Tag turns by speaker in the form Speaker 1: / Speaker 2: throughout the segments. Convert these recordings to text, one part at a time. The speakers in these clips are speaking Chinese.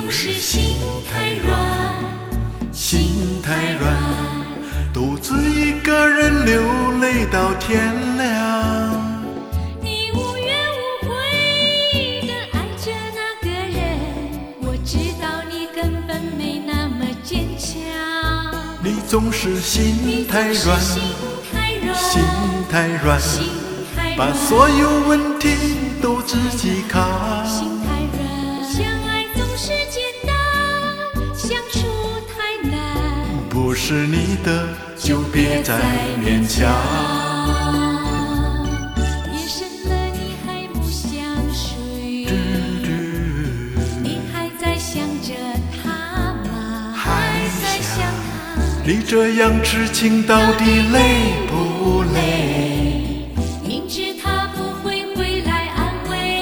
Speaker 1: 总是心太软，心太软，独自一个人流泪到天亮。
Speaker 2: 你无怨无悔地爱着那个人，我知道你根本没那么坚强。
Speaker 1: 你总是心太软，心太软，把所有问题都自己扛。
Speaker 2: 心太软，相爱总是简单，相处太难。
Speaker 1: 不是你的就别再勉强。
Speaker 2: 夜深了你还不想睡，你还在想着他吗？还在想他。
Speaker 1: 你这样痴情到底累不累？
Speaker 2: 明知他不会回来安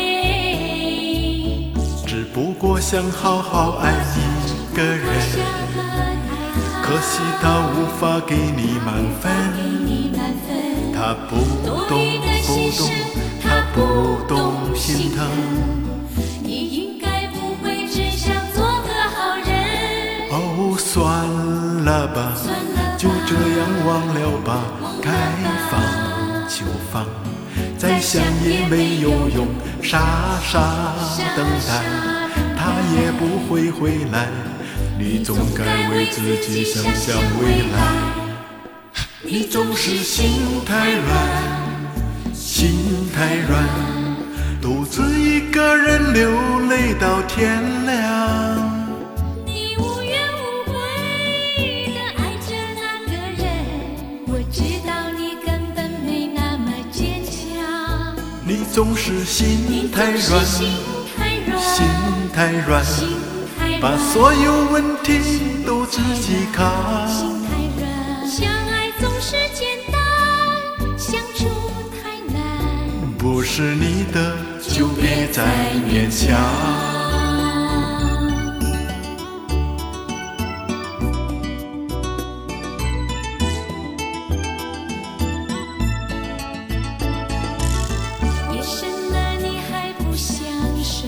Speaker 2: 慰，
Speaker 1: 只不过想好好爱一个人，可惜他无法给你满分。他不懂，他不懂心疼。
Speaker 2: 你应该不会只想做个好人。
Speaker 1: 哦，算了吧，就这样忘了吧，该放就放，再想也没有用，傻傻等待，他也不会回来。你总该为自己想想未来。你总是心太软，心太软，独自一个人流泪到天亮。
Speaker 2: 你无怨无悔地爱着那个人，我知道你根本没那么坚强。
Speaker 1: 你总是心太软，心太软，把所有问题都自己扛。
Speaker 2: 心太软，相爱总是简单，相处太难。
Speaker 1: 不是你的就别再勉强。
Speaker 2: 夜深了你还不想睡，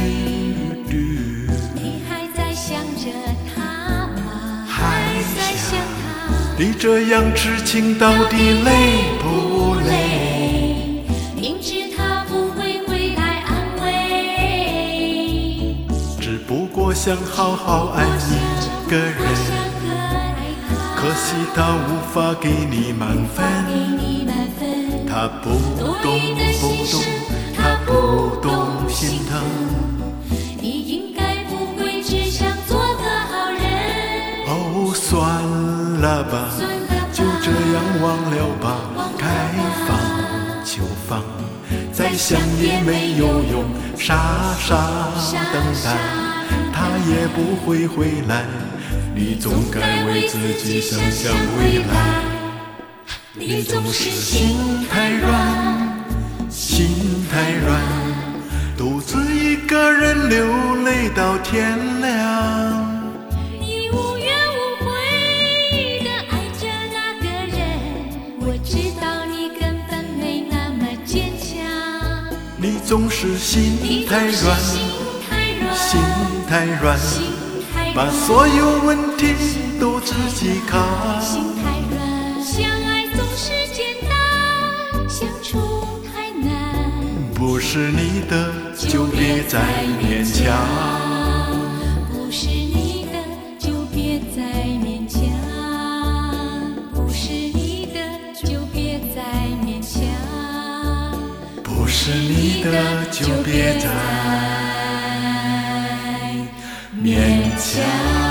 Speaker 2: 你还在想着他吗？还在想他。
Speaker 1: 你这样痴情到底累不累？
Speaker 2: 明知他不会回来安慰，
Speaker 1: 只不过想好好爱一个人，可惜他无法给你满分。他不懂，他不懂心疼。
Speaker 2: 你应该不会只想做个好人。
Speaker 1: 哦，算了吧，就这样忘了吧，该放就放，再想也没有用，傻傻等待，他也不会回来。你总该为自己想想未来。你总是心太软，心太软，独自一个人流泪到天亮。
Speaker 2: 你无怨无悔地爱着那个人，我知道你根本没那么坚强。
Speaker 1: 你总是心太软，心太软，把所有问题都自己扛。
Speaker 2: 心太软，相爱总是简单，相处太难。
Speaker 1: 不是你的就别再勉强。
Speaker 2: 不是你的就别再勉强，不是你的就别再勉强，
Speaker 1: 不是你的就别再勉强。